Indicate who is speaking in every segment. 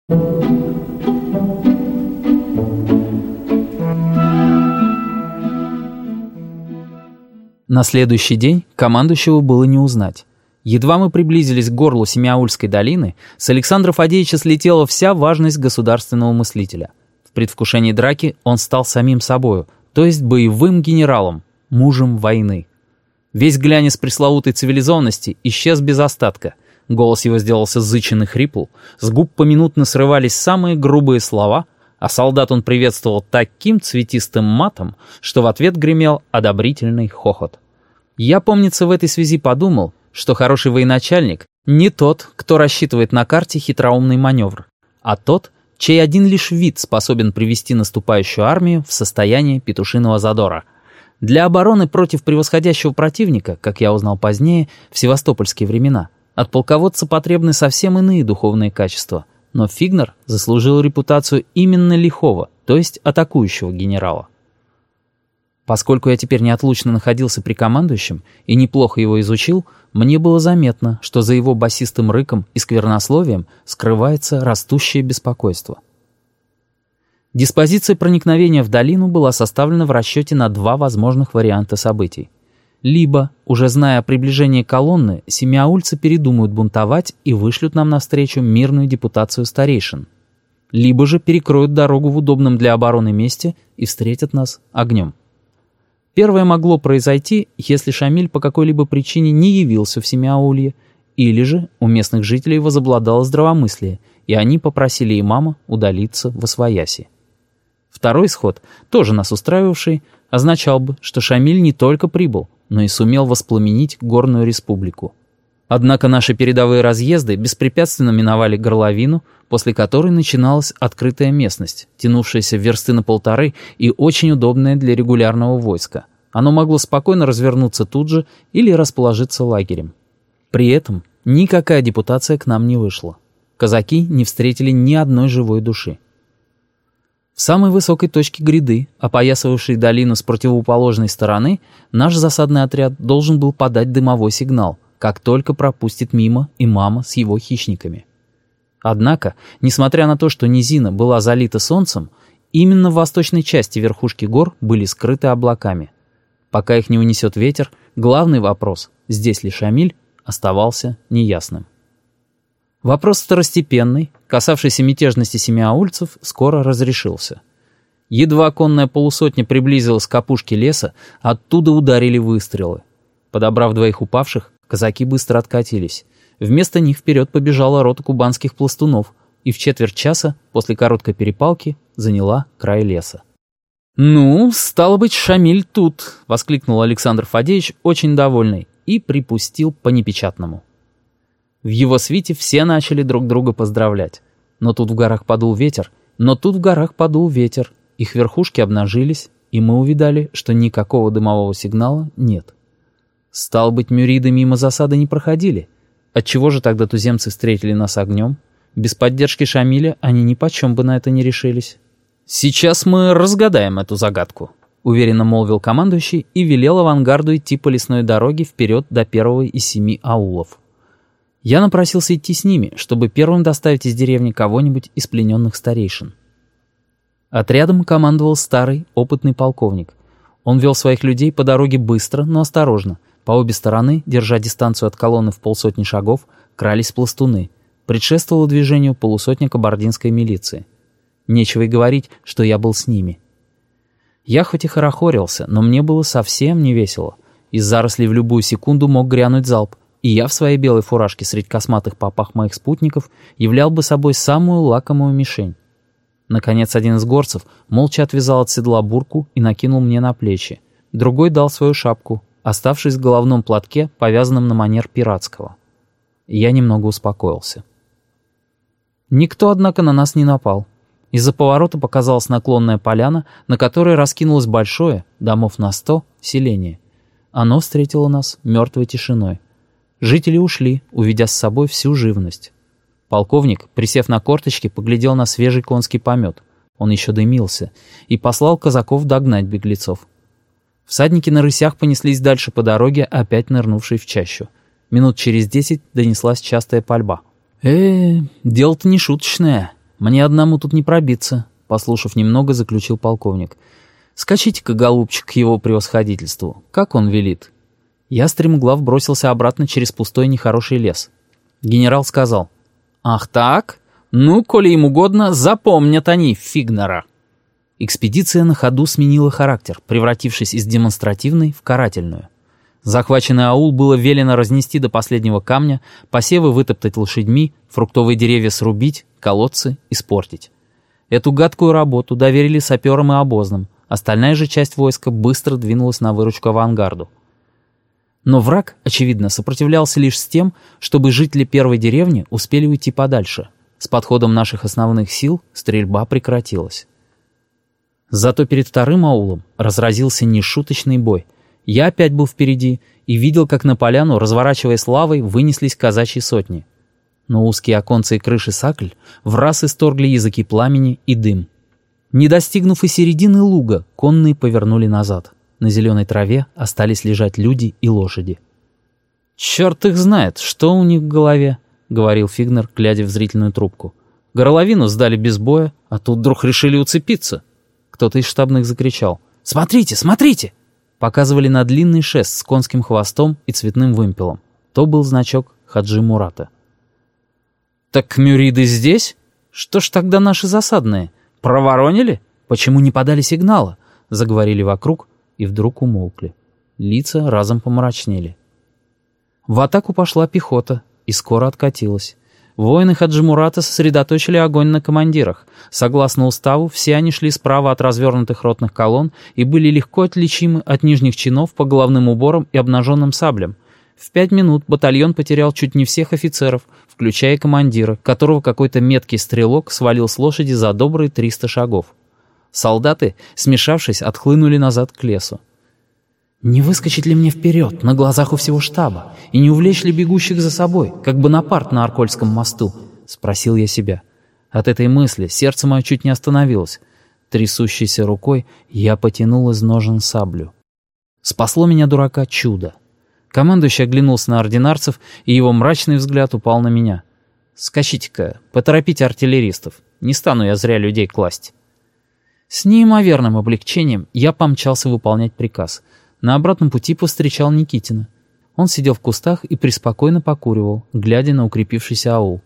Speaker 1: На следующий день командующего было не узнать. Едва мы приблизились к горлу Семиаульской долины, с Александра Фадеевича слетела вся важность государственного мыслителя. В предвкушении драки он стал самим собою, то есть боевым генералом, мужем войны. Весь глянец пресловутой цивилизованности исчез без остатка. Голос его сделался зычен и хрипл, с губ поминутно срывались самые грубые слова, а солдат он приветствовал таким цветистым матом, что в ответ гремел одобрительный хохот. Я, помнится, в этой связи подумал, что хороший военачальник не тот, кто рассчитывает на карте хитроумный маневр, а тот, чей один лишь вид способен привести наступающую армию в состояние петушиного задора. Для обороны против превосходящего противника, как я узнал позднее, в севастопольские времена, от полководца потребны совсем иные духовные качества, но Фигнер заслужил репутацию именно лихого, то есть атакующего генерала. Поскольку я теперь неотлучно находился при командующем и неплохо его изучил, мне было заметно, что за его басистым рыком и сквернословием скрывается растущее беспокойство. Диспозиция проникновения в долину была составлена в расчете на два возможных варианта событий. Либо, уже зная о приближении колонны, семиаульцы передумают бунтовать и вышлют нам навстречу мирную депутацию старейшин. Либо же перекроют дорогу в удобном для обороны месте и встретят нас огнем. Первое могло произойти, если Шамиль по какой-либо причине не явился в Семиаулье, или же у местных жителей возобладало здравомыслие, и они попросили имама удалиться восвояси. Второй исход, тоже нас устраивавший, означал бы, что Шамиль не только прибыл, но и сумел воспламенить горную республику. Однако наши передовые разъезды беспрепятственно миновали горловину, после которой начиналась открытая местность, тянувшаяся в версты на 1,5 и очень удобная для регулярного войска. Оно могло спокойно развернуться тут же или расположиться лагерем. При этом никакая депутация к нам не вышла. Казаки не встретили ни одной живой души. В самой высокой точке гряды, опоясывавшей долину с противоположной стороны, наш засадный отряд должен был подать дымовой сигнал, как только пропустит мимо имама с его хищниками. Однако, несмотря на то, что низина была залита солнцем, именно в восточной части верхушки гор были скрыты облаками. Пока их не унесет ветер, главный вопрос, здесь ли Шамиль, оставался неясным. Вопрос второстепенный, касавшийся мятежности семиаульцев, скоро разрешился. Едва конная полусотня приблизилась к опушке леса, оттуда ударили выстрелы. Подобрав 2 упавших, казаки быстро откатились. Вместо них вперед побежала рота кубанских пластунов и в четверть часа после короткой перепалки заняла край леса. «Ну, стало быть, Шамиль тут!» — воскликнул Александр Фадеевич, очень довольный, и припустил по непечатному. В его свите все начали друг друга поздравлять. Но тут в горах подул ветер, их верхушки обнажились, и мы увидали, что никакого дымового сигнала нет. Стало быть, мюриды мимо засады не проходили. Отчего же тогда туземцы встретили нас огнем? Без поддержки Шамиля они нипочем бы на это не решились. «Сейчас мы разгадаем эту загадку», — уверенно молвил командующий и велел авангарду идти по лесной дороге вперед до первого из 7 аулов. Я напросился идти с ними, чтобы первым доставить из деревни кого-нибудь из плененных старейшин. Отрядом командовал старый, опытный полковник. Он вел своих людей по дороге быстро, но осторожно. По обе стороны, держа дистанцию от колонны в 150 шагов, крались пластуны. Предшествовало движению полусотня кабардинской милиции. Нечего и говорить, что я был с ними. Я хоть и хорохорился, но мне было совсем не весело. Из зарослей в любую секунду мог грянуть залп, и я в своей белой фуражке средь косматых попах моих спутников являл бы собой самую лакомую мишень. Наконец один из горцев молча отвязал от седла бурку и накинул мне на плечи. Другой дал свою шапку, оставшись в головном платке, повязанном на манер пиратского. Я немного успокоился. Никто, однако, на нас не напал. Из-за поворота показалась наклонная поляна, на которой раскинулось большое, домов на 100, селение. Оно встретило нас мертвой тишиной. Жители ушли, уведя с собой всю живность. Полковник, присев на корточки, поглядел на свежий конский помет. Он еще дымился, и послал казаков догнать беглецов. Всадники на рысях понеслись дальше по дороге, опять нырнувшей в чащу. Минут через 10 донеслась частая пальба. Дело-то не шуточное. мне одному тут не пробиться», — послушав немного, заключил полковник. «Скачите-ка, голубчик, к его превосходительству. Как он велит?» Я стремглав бросился обратно через пустой нехороший лес. Генерал сказал: «Ах так? Ну, коли им угодно, запомнят они Фигнера». Экспедиция на ходу сменила характер, превратившись из демонстративной в карательную. Захваченный аул было велено разнести до последнего камня, посевы вытоптать лошадьми, фруктовые деревья срубить, колодцы испортить. Эту гадкую работу доверили саперам и обозным, остальная же часть войска быстро двинулась на выручку авангарду. Но враг, очевидно, сопротивлялся лишь с тем, чтобы жители первой деревни успели уйти подальше. С подходом наших основных сил стрельба прекратилась. Зато перед вторым аулом разразился нешуточный бой. Я опять был впереди и видел, как на поляну, разворачиваясь лавой, вынеслись казачьи сотни. Но узкие оконцы и крыши сакль враз исторгли языки пламени и дым. Не достигнув и середины луга, конные повернули назад. На зеленой траве остались лежать люди и лошади. «Черт их знает, что у них в голове», — говорил Фигнер, глядя в зрительную трубку. «Горловину сдали без боя, а тут вдруг решили уцепиться». Кто-то из штабных закричал: «Смотрите, смотрите!» Показывали на длинный шест с конским хвостом и цветным вымпелом. То был значок Хаджи Мурата. «Так мюриды здесь? Что ж тогда наши засадные? Проворонили? Почему не подали сигнала?» Заговорили вокруг и вдруг умолкли. Лица разом помрачнели. В атаку пошла пехота и скоро откатилась. Воины Хаджи Мурата сосредоточили огонь на командирах. Согласно уставу, все они шли справа от развернутых ротных колонн и были легко отличимы от нижних чинов по головным уборам и обнаженным саблям. В 5 минут батальон потерял чуть не всех офицеров, включая командира, которого какой-то меткий стрелок свалил с лошади за добрые 300 шагов. Солдаты, смешавшись, отхлынули назад к лесу. «Не выскочить ли мне вперед, на глазах у всего штаба, и не увлечь ли бегущих за собой, как Бонапарт на Аркольском мосту?» — спросил я себя. От этой мысли сердце мое чуть не остановилось. Трясущейся рукой я потянул из ножен саблю. Спасло меня, дурака, чудо. Командующий оглянулся на ординарцев, и его мрачный взгляд упал на меня. «Скачите-ка, поторопите артиллеристов, не стану я зря людей класть». С неимоверным облегчением я помчался выполнять приказ. На обратном пути повстречал Никитина. Он сидел в кустах и преспокойно покуривал, глядя на укрепившийся аул.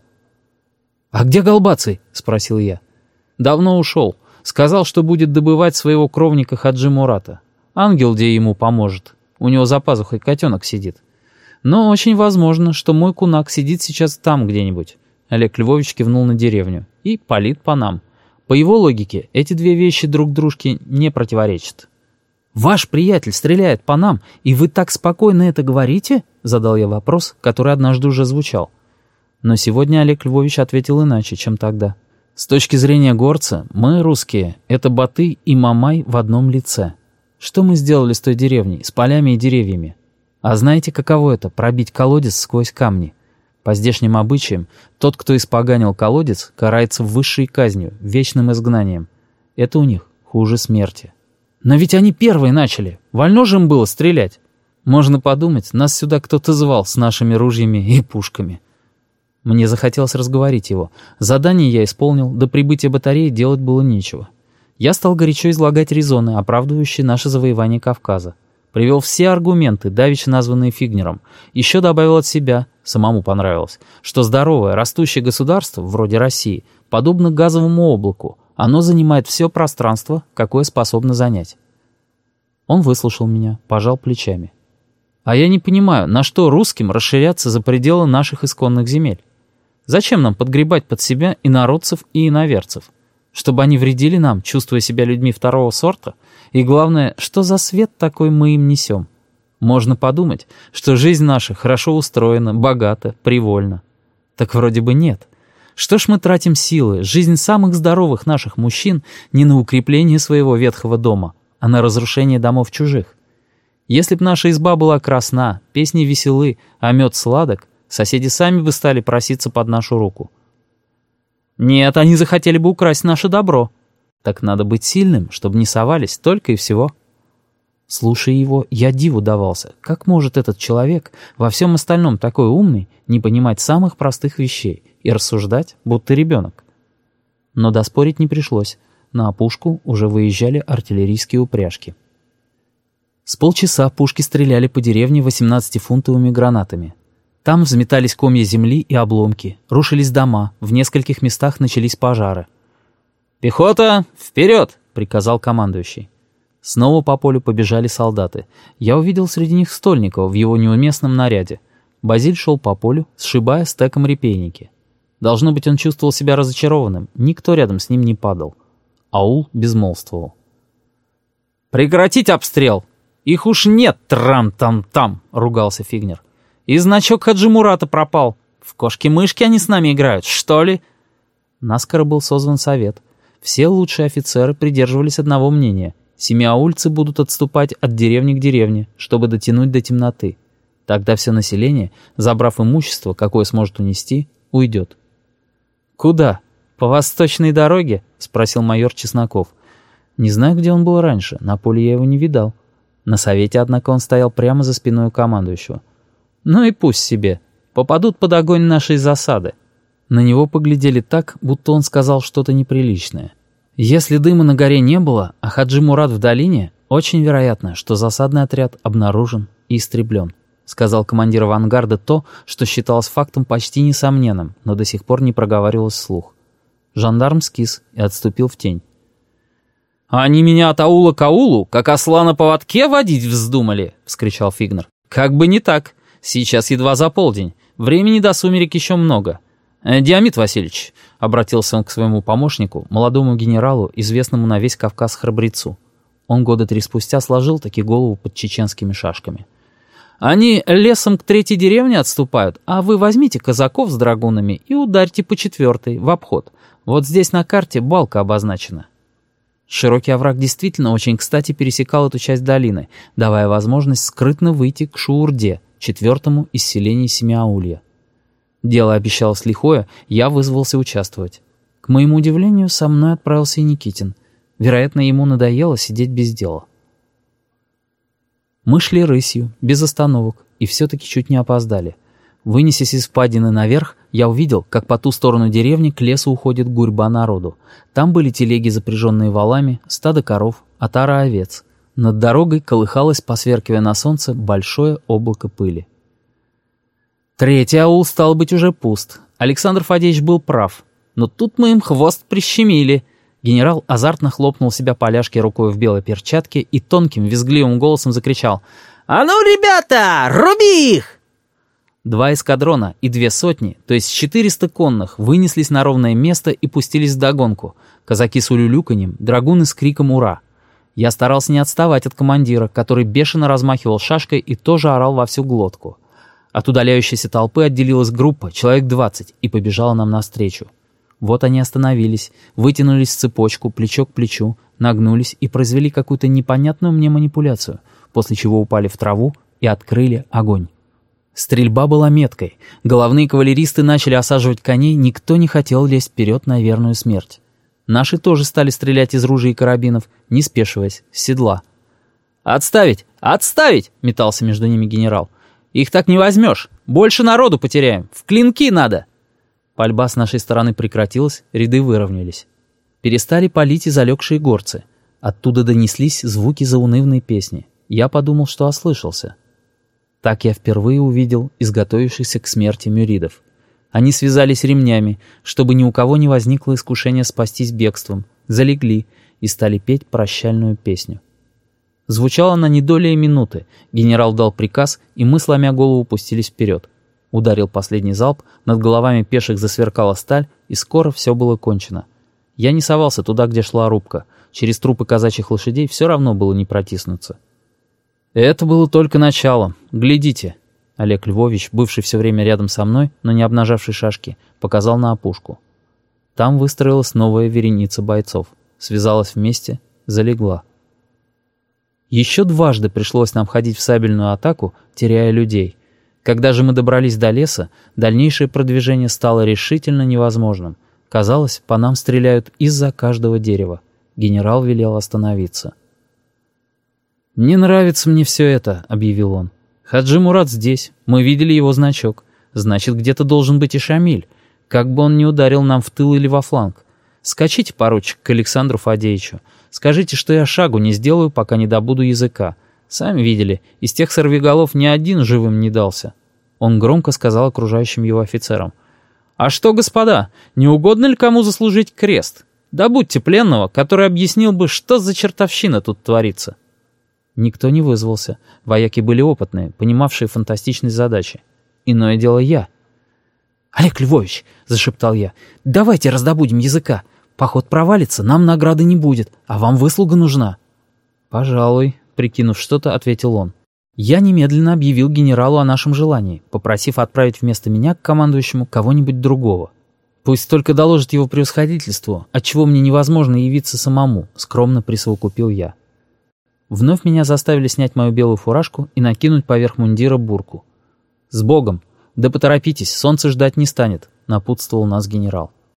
Speaker 1: «А где Голбаций?» — спросил я. «Давно ушел. Сказал, что будет добывать своего кровника Хаджи Мурата. Ангел где ему поможет. У него за пазухой котенок сидит. Но очень возможно, что мой кунак сидит сейчас там где-нибудь». Олег Львович кивнул на деревню. «И палит по нам. По его логике, эти две вещи друг дружке не противоречат». «Ваш приятель стреляет по нам, и вы так спокойно это говорите?» — задал я вопрос, который однажды уже звучал. Но сегодня Олег Львович ответил иначе, чем тогда. «С точки зрения горца, мы, русские, это Баты и Мамай в одном лице. Что мы сделали с той деревней, с полями и деревьями? А знаете, каково это — пробить колодец сквозь камни? По здешним обычаям, тот, кто испоганил колодец, карается высшей казнью, вечным изгнанием. Это у них хуже смерти». «Но ведь они первые начали. Вольно же им было стрелять. Можно подумать, нас сюда кто-то звал с нашими ружьями и пушками». Мне захотелось разговорить его. Задание я исполнил, до прибытия батареи делать было нечего. Я стал горячо излагать резоны, оправдывающие наше завоевание Кавказа. Привел все аргументы, давеча названные Фигнером. Еще добавил от себя, самому понравилось, что здоровое, растущее государство, вроде России, подобно газовому облаку, оно занимает все пространство, какое способно занять. Он выслушал меня, пожал плечами. «А я не понимаю, на что русским расширяться за пределы наших исконных земель? Зачем нам подгребать под себя инородцев и иноверцев? Чтобы они вредили нам, чувствуя себя людьми второго сорта? И главное, что за свет такой мы им несем? Можно подумать, что жизнь наша хорошо устроена, богата, привольна. Так вроде бы нет. Что ж мы тратим силы, жизнь самых здоровых наших мужчин не на укрепление своего ветхого дома, а на разрушение домов чужих? Если б наша изба была красна, песни веселы, а мед сладок, соседи сами бы стали проситься под нашу руку. Нет, они захотели бы украсть наше добро. Так надо быть сильным, чтобы не совались, только и всего». Слушая его, я диву давался. Как может этот человек, во всем остальном такой умный, не понимать самых простых вещей и рассуждать, будто ребенок? Но доспорить не пришлось. На опушку уже выезжали артиллерийские упряжки. С полчаса пушки стреляли по деревне 18-фунтовыми гранатами. Там взметались комья земли и обломки, рушились дома, в нескольких местах начались пожары. «Пехота, вперед!» — приказал командующий. Снова по полю побежали солдаты. Я увидел среди них Стольникова в его неуместном наряде. Базиль шел по полю, сшибая стеком репейники. Должно быть, он чувствовал себя разочарованным, никто рядом с ним не падал. Аул безмолвствовал. «Прекратить обстрел! Их уж нет, трам-там-там!» — ругался Фигнер. «И значок Хаджи Мурата пропал. В кошки-мышки они с нами играют, что ли?» Наскоро был созван совет. Все лучшие офицеры придерживались одного мнения. Семиаульцы будут отступать от деревни к деревне, чтобы дотянуть до темноты. Тогда все население, забрав имущество, какое сможет унести, уйдет. «Куда? По восточной дороге?» — спросил майор Чесноков. Не знаю, где он был раньше, на поле я его не видал. На совете, однако, он стоял прямо за спиной у командующего. «Ну и пусть себе. Попадут под огонь нашей засады». На него поглядели так, будто он сказал что-то неприличное. Если дыма на горе не было, а Хаджи Мурат в долине, очень вероятно, что засадный отряд обнаружен и истреблен, сказал командир авангарда то, что считалось фактом почти несомненным, но до сих пор не проговаривалось вслух. Жандарм скис и отступил в тень. «Они меня от аула к аулу, как осла на поводке, водить вздумали!» — вскричал Фигнер. «Как бы не так. Сейчас едва за полдень. Времени до сумерек еще много. Диамид Васильевич», — обратился он к своему помощнику, молодому генералу, известному на весь Кавказ храбрецу. Он года 3 спустя сложил таки голову под чеченскими шашками. «Они лесом к 3-й деревне отступают, а вы возьмите казаков с драгунами и ударьте по 4-й, в обход. Вот здесь на карте балка обозначена». Широкий овраг действительно очень кстати пересекал эту часть долины, давая возможность скрытно выйти к Шуурде, 4-му из селений Семиаулья. Дело обещалось лихое, я вызвался участвовать. К моему удивлению, со мной отправился и Никитин. Вероятно, ему надоело сидеть без дела. Мы шли рысью, без остановок, и все-таки чуть не опоздали. Вынесясь из впадины наверх, я увидел, как по ту сторону деревни к лесу уходит гурьба народу. Там были телеги, запряженные валами, стадо коров, отара овец. Над дорогой колыхалось, посверкивая на солнце, большое облако пыли. 3-й аул стал быть уже пуст. Александр Фадеевич был прав. Но тут мы им хвост прищемили. Генерал азартно хлопнул себя по ляжке рукой в белой перчатке и тонким, визгливым голосом закричал: «А ну, ребята, руби их!» 2 эскадрона и 2 сотни, то есть 400 конных, вынеслись на ровное место и пустились вдогонку. Казаки с улюлюканьем, драгуны с криком «Ура!». Я старался не отставать от командира, который бешено размахивал шашкой и тоже орал во всю глотку. От удаляющейся толпы отделилась группа, человек 20, и побежала нам навстречу. Вот они остановились, вытянулись в цепочку, плечо к плечу, нагнулись и произвели какую-то непонятную мне манипуляцию, после чего упали в траву и открыли огонь. Стрельба была меткой. Головные кавалеристы начали осаживать коней, никто не хотел лезть вперед на верную смерть. Наши тоже стали стрелять из ружей и карабинов, не спешиваясь, с седла. «Отставить! Отставить!» — метался между ними генерал. «Их так не возьмешь! Больше народу потеряем! В клинки надо!» Пальба с нашей стороны прекратилась, ряды выровнялись. Перестали палить и залегшие горцы. Оттуда донеслись звуки заунывной песни. Я подумал, что ослышался. Так я впервые увидел изготовившихся к смерти мюридов. Они связались ремнями, чтобы ни у кого не возникло искушения спастись бегством, залегли и стали петь прощальную песню. Звучала она не долей минуты. Генерал дал приказ, и мы, сломя голову, пустились вперед. Ударил последний залп, над головами пеших засверкала сталь, и скоро все было кончено. Я не совался туда, где шла рубка. Через трупы казачьих лошадей все равно было не протиснуться. Это было только начало. Глядите. Олег Львович, бывший все время рядом со мной, но не обнажавший шашки, показал на опушку. Там выстроилась новая вереница бойцов. Связалась вместе, залегла. Еще дважды пришлось нам ходить в сабельную атаку, теряя людей. Когда же мы добрались до леса, дальнейшее продвижение стало решительно невозможным. Казалось, по нам стреляют из-за каждого дерева. Генерал велел остановиться. «Не нравится мне все это», — объявил он. «Хаджи Мурат здесь, мы видели его значок. Значит, где-то должен быть и Шамиль. Как бы он ни ударил нам в тыл или во фланг. Скачите, поручик, к Александру Фадеевичу. Скажите, что я шагу не сделаю, пока не добуду языка. Сами видели, из тех сорвиголов ни один живым не дался». Он громко сказал окружающим его офицерам: «А что, господа, не угодно ли кому заслужить крест? Добудьте пленного, который объяснил бы, что за чертовщина тут творится». Никто не вызвался. Вояки были опытные, понимавшие фантастичность задачи. Иное дело я. «Олег Львович», — зашептал я, — «давайте раздобудем языка. Поход провалится, нам награды не будет, а вам выслуга нужна». «Пожалуй», — прикинув что-то, ответил он. Я немедленно объявил генералу о нашем желании, попросив отправить вместо меня к командующему кого-нибудь другого. «Пусть только доложит его превосходительству, отчего мне невозможно явиться самому», — скромно присовокупил я. Вновь меня заставили снять мою белую фуражку и накинуть поверх мундира бурку. «С Богом! Да поторопитесь, солнце ждать не станет», — напутствовал нас генерал.